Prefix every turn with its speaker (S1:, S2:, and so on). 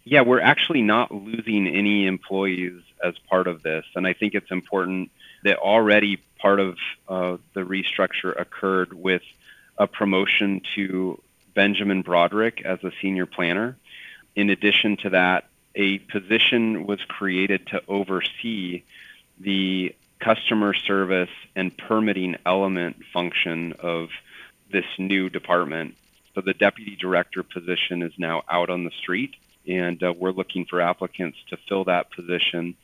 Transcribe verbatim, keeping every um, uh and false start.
S1: Yeah, we're actually not losing any employees as part of this. And I think it's important that already part of uh, the restructure occurred with a promotion to Benjamin Broderick as a senior planner. In addition to that, a position was created to oversee the customer service and permitting element function of this new department. So the deputy director position is now out on the street, and uh, we're looking for applicants to fill that position.